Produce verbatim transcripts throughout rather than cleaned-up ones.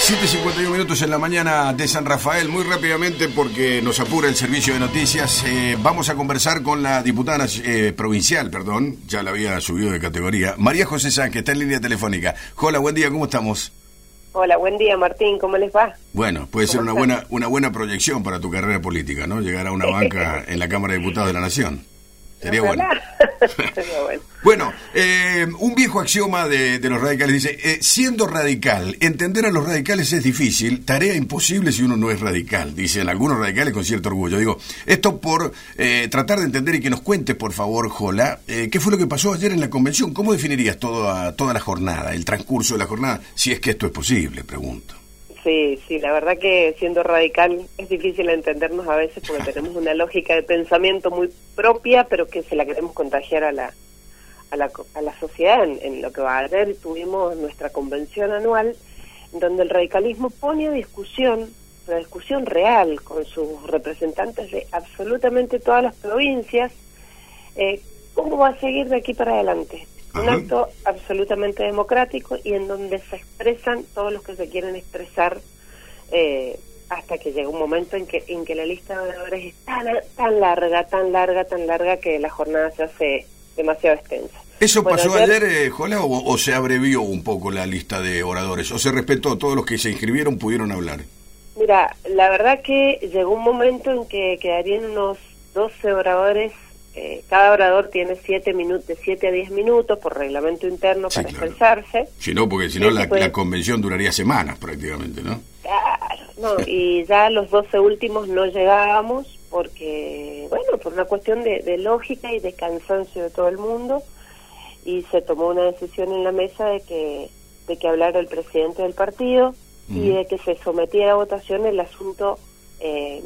siete cincuenta y uno minutos en la mañana de San Rafael. Muy rápidamente, porque nos apura el servicio de noticias, eh, vamos a conversar con la diputada eh, provincial, perdón, ya la había subido de categoría, María José Sanz, que está en línea telefónica. Hola, buen día, ¿cómo estamos? Hola, buen día, Martín, ¿cómo les va? Bueno, puede ser una buena, una buena proyección para tu carrera política, ¿no? Llegar a una banca en la Cámara de Diputados de la Nación. Sería bueno. Sería bueno. Bueno, eh, un viejo axioma de, de los radicales dice, eh, siendo radical, entender a los radicales es difícil, tarea imposible si uno no es radical, dicen algunos radicales con cierto orgullo. Digo, esto por eh, tratar de entender y que nos cuentes, por favor, Jola, eh, ¿qué fue lo que pasó ayer en la convención? ¿Cómo definirías toda, toda la jornada, el transcurso de la jornada, si es que esto es posible, pregunto? Sí, sí, la verdad que siendo radical es difícil entendernos a veces porque tenemos una lógica de pensamiento muy propia, pero que se la queremos contagiar a la a la, a la sociedad. En, en lo que va a ayer tuvimos nuestra convención anual, donde el radicalismo pone a discusión, una discusión real con sus representantes de absolutamente todas las provincias, eh, cómo va a seguir de aquí para adelante. Un acto absolutamente democrático y en donde se expresan todos los que se quieren expresar, eh, hasta que llega un momento en que en que la lista de oradores es tan, tan larga, tan larga, tan larga que la jornada se hace demasiado extensa. ¿Eso bueno, pasó ayer, ayer, eh, Jola, o, o se abrevió un poco la lista de oradores? ¿O se respetó? ¿Todos los que se inscribieron pudieron hablar? Mira, la verdad que llegó un momento en que quedarían unos doce oradores. Eh, cada orador tiene siete minutos, de siete a diez minutos por reglamento interno sí, para claro. expresarse. Si no, porque si no la, puede... la convención duraría semanas prácticamente, ¿no? Claro, no, y ya los doce últimos no llegábamos porque, bueno, por una cuestión de, de lógica y de cansancio de todo el mundo, y se tomó una decisión en la mesa de que de que hablara el presidente del partido uh-huh. y de que se sometiera a votación el asunto eh,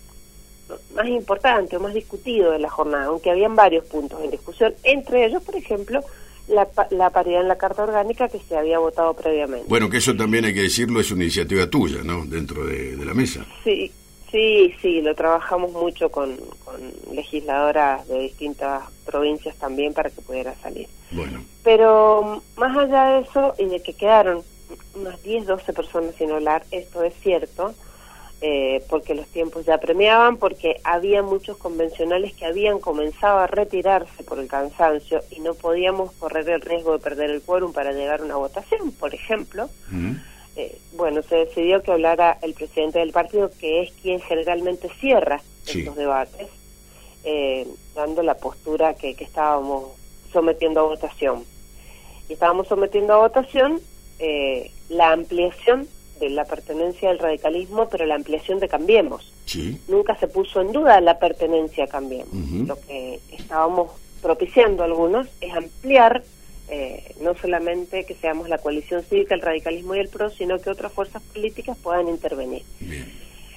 más importante o más discutido de la jornada, aunque habían varios puntos en discusión, entre ellos, por ejemplo, la, la paridad en la Carta Orgánica que se había votado previamente. Bueno, que eso también hay que decirlo, es una iniciativa tuya, ¿no?, dentro de, de la mesa. Sí, sí, sí, lo trabajamos mucho con, con legisladoras de distintas provincias también para que pudiera salir. Bueno. Pero más allá de eso, y de que quedaron unas diez, doce personas sin hablar, esto es cierto, Eh, porque los tiempos ya premiaban, porque había muchos convencionales que habían comenzado a retirarse por el cansancio y no podíamos correr el riesgo de perder el quórum para llegar a una votación, por ejemplo. Uh-huh. eh, bueno, se decidió que hablara el presidente del partido, que es quien generalmente cierra sí. estos debates, eh, dando la postura que, que estábamos sometiendo a votación. Y estábamos sometiendo a votación eh, la ampliación de la pertenencia al radicalismo, pero la ampliación de Cambiemos. Sí. Nunca se puso en duda la pertenencia a Cambiemos. Uh-huh. Lo que estábamos propiciando algunos es ampliar, eh, no solamente que seamos la coalición cívica, el radicalismo y el PRO, sino que otras fuerzas políticas puedan intervenir. Bien.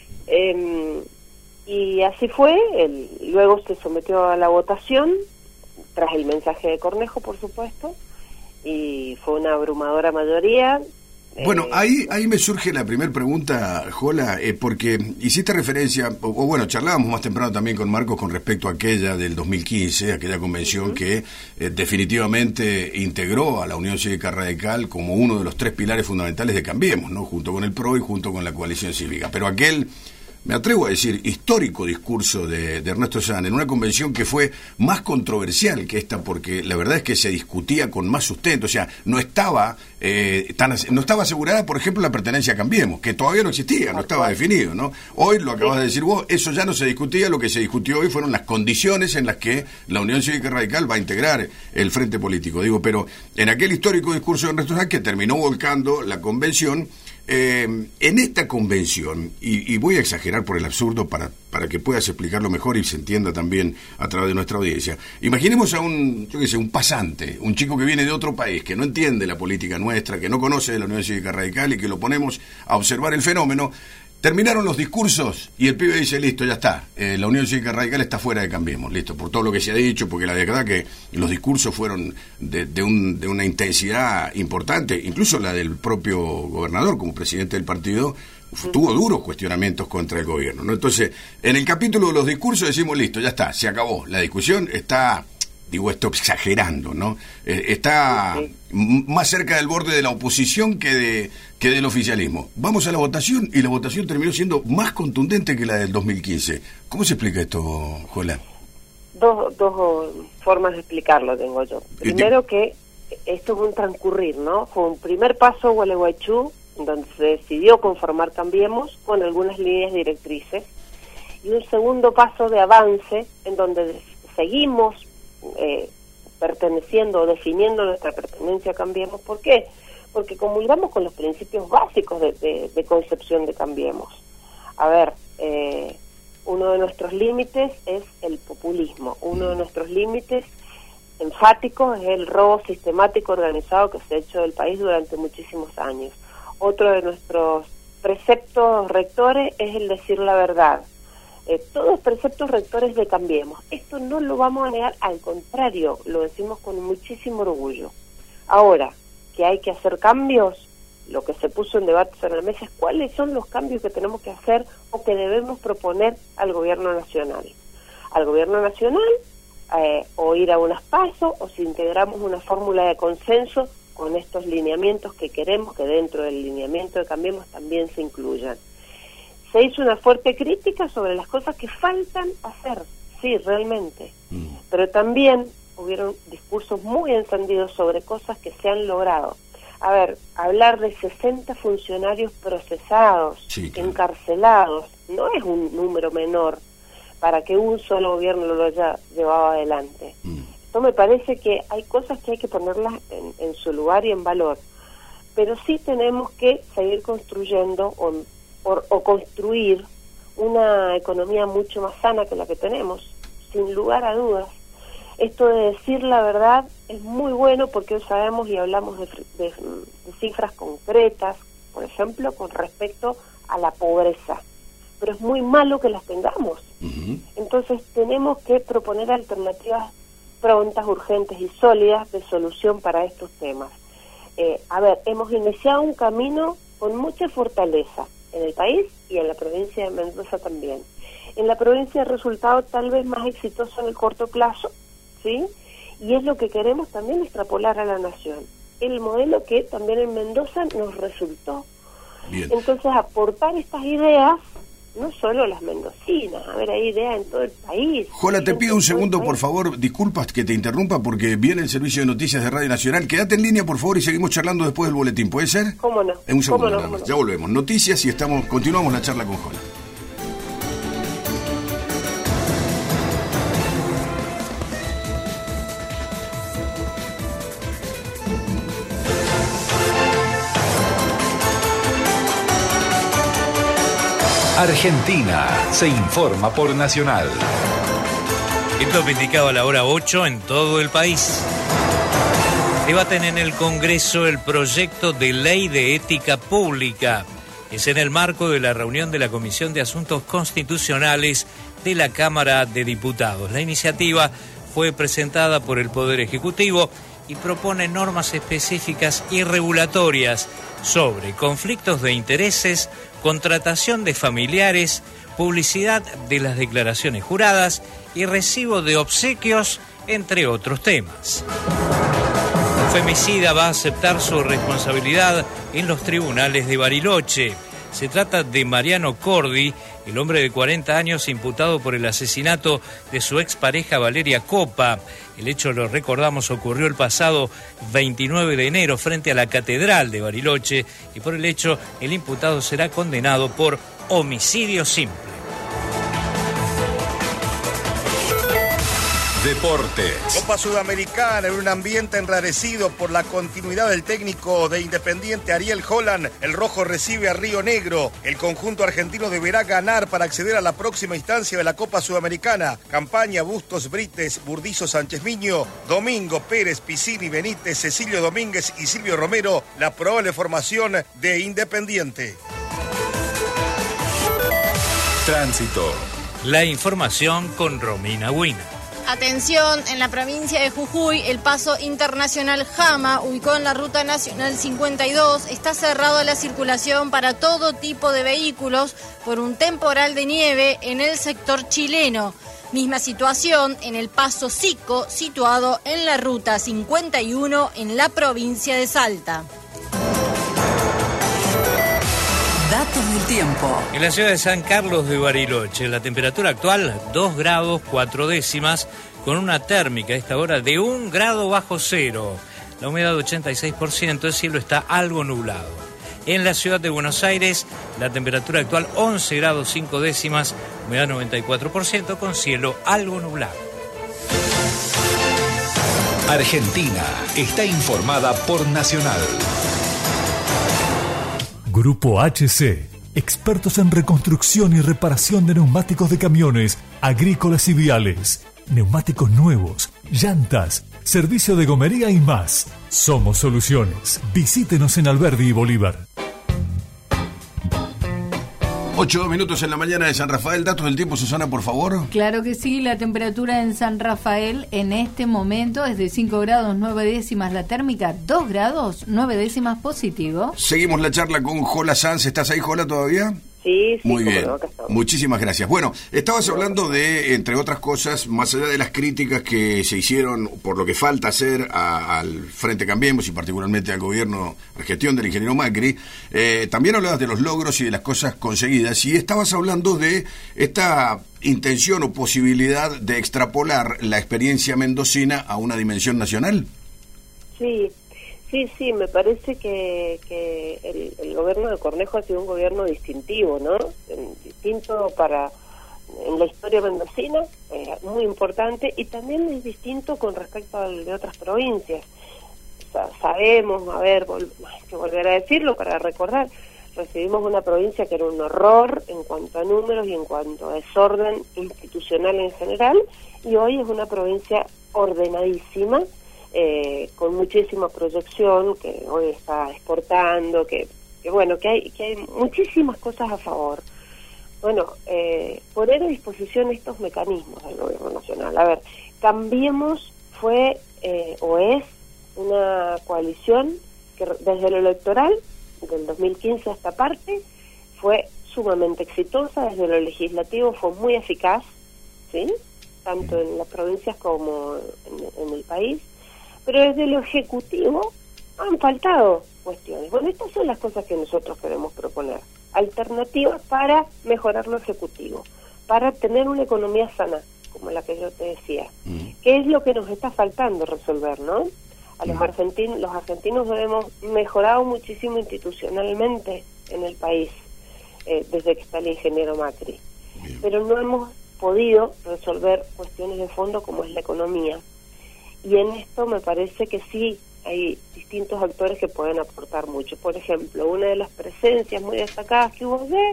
Eh, y así fue, el, luego se sometió a la votación, tras el mensaje de Cornejo, por supuesto, y fue una abrumadora mayoría. Bueno, ahí ahí me surge la primera pregunta, Jola, eh, porque hiciste referencia, o, o bueno, charlábamos más temprano también con Marcos con respecto a aquella del dos mil quince, aquella convención uh-huh. que eh, definitivamente integró a la Unión Cívica Radical como uno de los tres pilares fundamentales de Cambiemos, ¿no?, junto con el PRO y junto con la coalición cívica. Pero aquel, me atrevo a decir, histórico discurso de, de Ernesto Sanz en una convención que fue más controversial que esta, porque la verdad es que se discutía con más sustento, o sea, no estaba eh, tan no estaba asegurada, por ejemplo, la pertenencia a Cambiemos, que todavía no existía, no estaba definido, ¿no? Hoy, lo acabas de decir vos, eso ya no se discutía, lo que se discutió hoy fueron las condiciones en las que la Unión Cívica Radical va a integrar el frente político, digo, pero en aquel histórico discurso de Ernesto Sanz que terminó volcando la convención, Eh, en esta convención, y, y voy a exagerar por el absurdo para, para que puedas explicarlo mejor y se entienda también a través de nuestra audiencia, imaginemos a un, yo qué sé, un pasante, un chico que viene de otro país, que no entiende la política nuestra, que no conoce de la Unión Cívica Radical y que lo ponemos a observar el fenómeno. Terminaron los discursos y el pibe dice, listo, ya está, eh, la Unión Cívica Radical está fuera de Cambiemos, listo, por todo lo que se ha dicho, porque la verdad que los discursos fueron de, de, un, de una intensidad importante, incluso la del propio gobernador como presidente del partido, tuvo duros cuestionamientos contra el gobierno, ¿no? Entonces, en el capítulo de los discursos decimos, listo, ya está, se acabó, la discusión está digo esto exagerando, ¿no? Eh, está sí. m- más cerca del borde de la oposición que de que del oficialismo. Vamos a la votación y la votación terminó siendo más contundente que la del dos mil quince. ¿Cómo se explica esto, Jola? Dos, dos formas de explicarlo tengo yo. Primero que esto es un transcurrir, ¿no? Fue un primer paso Gualeguaychú, donde se decidió conformar Cambiemos con algunas líneas directrices, y un segundo paso de avance en donde seguimos eh, perteneciendo o definiendo nuestra pertenencia a Cambiemos. ¿Por qué? Porque comulgamos con los principios básicos de, de, de concepción de Cambiemos. A ver, eh, uno de nuestros límites es el populismo, uno de nuestros límites enfáticos es el robo sistemático organizado que se ha hecho del país durante muchísimos años. Otro de nuestros preceptos rectores es el decir la verdad. Eh, todos preceptos rectores de Cambiemos. Esto no lo vamos a negar, al contrario, lo decimos con muchísimo orgullo. Ahora, que hay que hacer cambios, lo que se puso en debate sobre la mesa es cuáles son los cambios que tenemos que hacer o que debemos proponer al gobierno nacional. Al gobierno nacional, eh, o ir a unas pasos, o si integramos una fórmula de consenso con estos lineamientos que queremos que dentro del lineamiento de Cambiemos también se incluyan. Se hizo una fuerte crítica sobre las cosas que faltan hacer, sí, realmente, mm. pero también hubieron discursos muy encendidos sobre cosas que se han logrado. A ver, hablar de sesenta funcionarios procesados, sí, claro, encarcelados, no es un número menor para que un solo gobierno lo haya llevado adelante. Mm. Esto me parece que hay cosas que hay que ponerlas en, en su lugar y en valor, pero sí tenemos que seguir construyendo o, o, o construir una economía mucho más sana que la que tenemos, sin lugar a dudas. Esto de decir la verdad es muy bueno porque hoy sabemos y hablamos de, de, de cifras concretas, por ejemplo, con respecto a la pobreza, pero es muy malo que las tengamos. Uh-huh. Entonces tenemos que proponer alternativas prontas, urgentes y sólidas de solución para estos temas. Eh, a ver, hemos iniciado un camino con mucha fortaleza en el país y en la provincia de Mendoza también. En la provincia el resultado tal vez más exitoso en el corto plazo, ¿sí? Y es lo que queremos también extrapolar a la nación. El modelo que también en Mendoza nos resultó. Bien. Entonces, aportar estas ideas, no solo las mendocinas, a ver, hay ideas en todo el país. Jola, te pido un segundo, por favor, disculpas que te interrumpa porque viene el servicio de noticias de Radio Nacional. Quédate en línea, por favor, y seguimos charlando después del boletín, ¿puede ser? ¿Cómo no? En un segundo, ¿Cómo no? nada más. ¿Cómo no? Ya volvemos. Noticias y estamos continuamos la charla con Jola. Argentina se informa por Nacional. Esto es indicado a la hora ocho en todo el país. Debaten en el Congreso el proyecto de ley de ética pública. Es en el marco de la reunión de la Comisión de Asuntos Constitucionales de la Cámara de Diputados. La iniciativa fue presentada por el Poder Ejecutivo y propone normas específicas y regulatorias sobre conflictos de intereses, contratación de familiares, publicidad de las declaraciones juradas y recibo de obsequios, entre otros temas. Un femicida va a aceptar su responsabilidad en los tribunales de Bariloche. Se trata de Mariano Cordi, el hombre de cuarenta años imputado por el asesinato de su expareja Valeria Copa. El hecho, lo recordamos, ocurrió el pasado veintinueve de enero frente a la Catedral de Bariloche y por el hecho el imputado será condenado por homicidio simple. Deportes. Copa Sudamericana en un ambiente enrarecido por la continuidad del técnico de Independiente Ariel Holland. El rojo recibe a Río Negro. El conjunto argentino deberá ganar para acceder a la próxima instancia de la Copa Sudamericana. Campaña, Bustos, Brites, Burdizo, Sánchez Miño, Domingo, Pérez, Piscini, Benítez, Cecilio Domínguez y Silvio Romero. La probable formación de Independiente. Tránsito. La información con Romina Huina. Atención, en la provincia de Jujuy, el paso internacional Jama, ubicado en la ruta nacional cincuenta y dos, está cerrado a la circulación para todo tipo de vehículos por un temporal de nieve en el sector chileno. Misma situación en el Paso Sico, situado en la Ruta cincuenta y uno en la provincia de Salta. Datos del tiempo. En la ciudad de San Carlos de Bariloche, la temperatura actual dos grados cuatro décimas, con una térmica a esta hora de un grado bajo cero. La humedad ochenta y seis por ciento, el cielo está algo nublado. En la ciudad de Buenos Aires, la temperatura actual once grados cinco décimas, humedad noventa y cuatro por ciento, con cielo algo nublado. Argentina está informada por Nacional. Grupo H C, expertos en reconstrucción y reparación de neumáticos de camiones, agrícolas y viales, neumáticos nuevos, llantas, servicio de gomería y más. Somos Soluciones. Visítenos en Alberdi y Bolívar. Ocho minutos en la mañana de San Rafael. Datos del tiempo, Susana, por favor. Claro que sí, la temperatura en San Rafael en este momento es de cinco grados nueve décimas la térmica, dos grados nueve décimas positivo. Seguimos la charla con Jola Sanz. ¿Estás ahí, Jola, todavía? Sí, sí. Muy bien, no, acá estamos. Muchísimas gracias. Bueno, estabas hablando de, entre otras cosas, más allá de las críticas que se hicieron por lo que falta hacer a, al Frente Cambiemos y particularmente al gobierno, a la gestión del ingeniero Macri, eh, también hablabas de los logros y de las cosas conseguidas, y estabas hablando de esta intención o posibilidad de extrapolar la experiencia mendocina a una dimensión nacional. Sí. Sí, sí, me parece que, que el, el gobierno de Cornejo ha sido un gobierno distintivo, ¿no? Distinto para en la historia mendocina, eh, muy importante, y también es distinto con respecto al de otras provincias. O sea, sabemos, a ver, vol- hay que volver a decirlo para recordar, recibimos una provincia que era un horror en cuanto a números y en cuanto a desorden institucional en general, y hoy es una provincia ordenadísima, Eh, con muchísima proyección, que hoy está exportando, que, que bueno, que hay que hay muchísimas cosas a favor. Bueno, eh, poner a disposición estos mecanismos del gobierno nacional. A ver, Cambiemos fue eh, o es una coalición que desde lo electoral, del dos mil quince a esta parte, fue sumamente exitosa, desde lo legislativo fue muy eficaz, ¿sí? Tanto en las provincias como en, en el país. Pero desde lo ejecutivo han faltado cuestiones. Bueno, estas son las cosas que nosotros queremos proponer. Alternativas para mejorar lo ejecutivo, para tener una economía sana, como la que yo te decía. Mm. ¿Qué es lo que nos está faltando resolver, no? A los argentinos, los argentinos hemos mejorado muchísimo institucionalmente en el país, eh, desde que está el ingeniero Macri. Bien. Pero no hemos podido resolver cuestiones de fondo como es la economía. Y en esto me parece que sí hay distintos actores que pueden aportar mucho. Por ejemplo, una de las presencias muy destacadas que hubo ayer,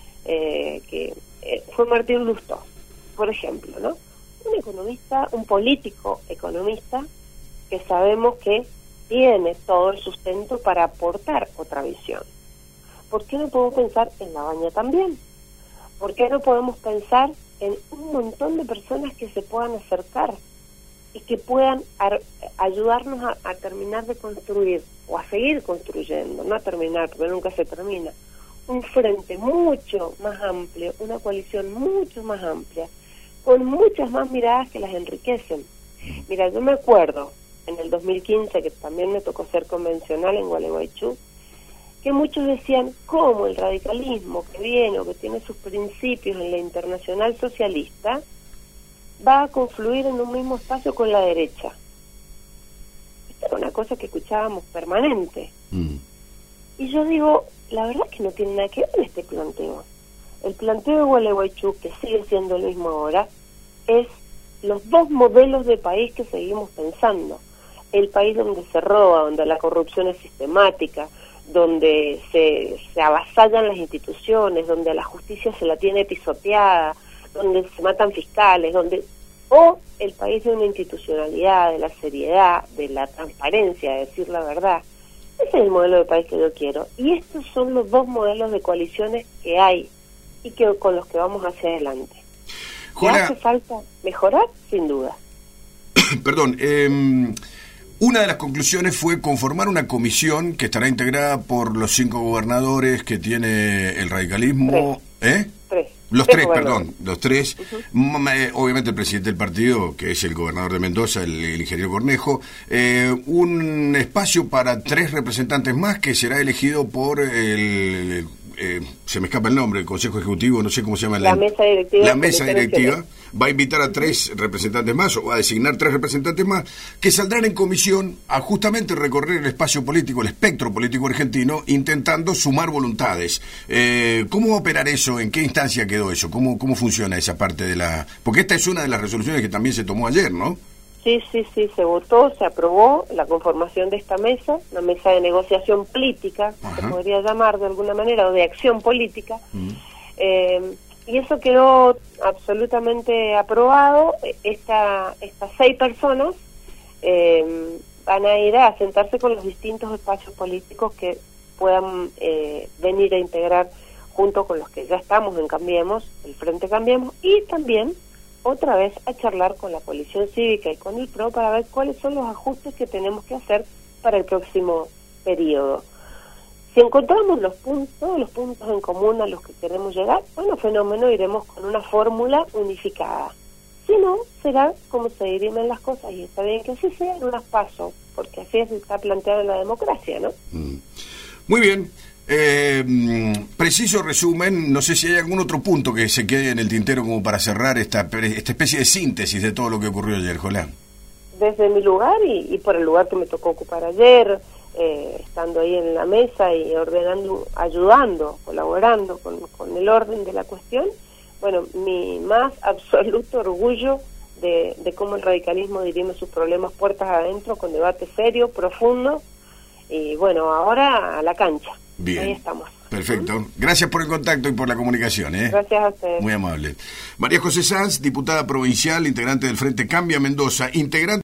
eh, que eh, fue Martín Lustó, por ejemplo, ¿no? Un economista, un político economista que sabemos que tiene todo el sustento para aportar otra visión. ¿Por qué no podemos pensar en La Baña también? ¿Por qué no podemos pensar en un montón de personas que se puedan acercar y que puedan ar- ayudarnos a, a terminar de construir, o a seguir construyendo, no a terminar, porque nunca se termina, un frente mucho más amplio, una coalición mucho más amplia, con muchas más miradas que las enriquecen? Mira, yo me acuerdo, en el dos mil quince, que también me tocó ser convencional en Gualeguaychú, que muchos decían, ¿cómo el radicalismo que viene o que tiene sus principios en la internacional socialista va a confluir en un mismo espacio con la derecha? Esta era una cosa que escuchábamos permanente. Mm. Y yo digo, la verdad es que no tiene nada que ver este planteo. El planteo de Gualeguaychú, que sigue siendo el mismo ahora, es los dos modelos de país que seguimos pensando. El país donde se roba, donde la corrupción es sistemática, donde se, se avasallan las instituciones, donde a la justicia se la tiene pisoteada, donde se matan fiscales, donde o el país de una institucionalidad, de la seriedad, de la transparencia, de decir la verdad. Ese es el modelo de país que yo quiero. Y estos son los dos modelos de coaliciones que hay y que con los que vamos hacia adelante. Jola, ¿hace falta mejorar? Sin duda. Perdón, eh, una de las conclusiones fue conformar una comisión que estará integrada por los cinco gobernadores que tiene el radicalismo. Tres. ¿Eh? Tres. Los tres, tres perdón, los tres. Uh-huh. eh, obviamente el presidente del partido, que es el gobernador de Mendoza, el, el ingeniero Cornejo. Eh, un espacio para tres representantes más que será elegido por el... Eh, se me escapa el nombre, el Consejo Ejecutivo, no sé cómo se llama. La, la mesa directiva. La mesa directiva va a invitar a tres representantes más, o va a designar tres representantes más, que saldrán en comisión a justamente recorrer el espacio político, el espectro político argentino, intentando sumar voluntades. Eh, ¿Cómo va a operar eso? ¿En qué instancia quedó eso? ¿Cómo, cómo funciona esa parte de la...? Porque esta es una de las resoluciones que también se tomó ayer, ¿no? Sí, sí, sí, se votó, se aprobó la conformación de esta mesa, una mesa de negociación política, Ajá. se podría llamar de alguna manera, o de acción política, uh-huh. eh, y eso quedó absolutamente aprobado. Esta, estas seis personas eh, van a ir a sentarse con los distintos espacios políticos que puedan eh, venir a integrar junto con los que ya estamos en Cambiemos, el Frente Cambiemos, y también otra vez a charlar con la Coalición Cívica y con el P R O para ver cuáles son los ajustes que tenemos que hacer para el próximo periodo. Si encontramos los puntos, todos los puntos en común a los que queremos llegar, bueno, fenómeno, iremos con una fórmula unificada. Si no, será como se dirimen las cosas, y está bien que así sea, en unas pasos, porque así se está planteando la democracia, ¿no? Mm. Muy bien. Eh, preciso resumen, no sé si hay algún otro punto que se quede en el tintero como para cerrar esta, esta especie de síntesis de todo lo que ocurrió ayer, Jolán. Desde mi lugar y, y por el lugar que me tocó ocupar ayer, eh, estando ahí en la mesa y ordenando, ayudando, colaborando con, con el orden de la cuestión, bueno, mi más absoluto orgullo de, de cómo el radicalismo dirime sus problemas puertas adentro, con debate serio, profundo, y bueno, ahora a la cancha. Bien. Ahí estamos. Perfecto. Gracias por el contacto y por la comunicación. ¿eh? Gracias a ustedes. Muy amable. María José Sanz, diputada provincial, integrante del Frente Cambia Mendoza, integrante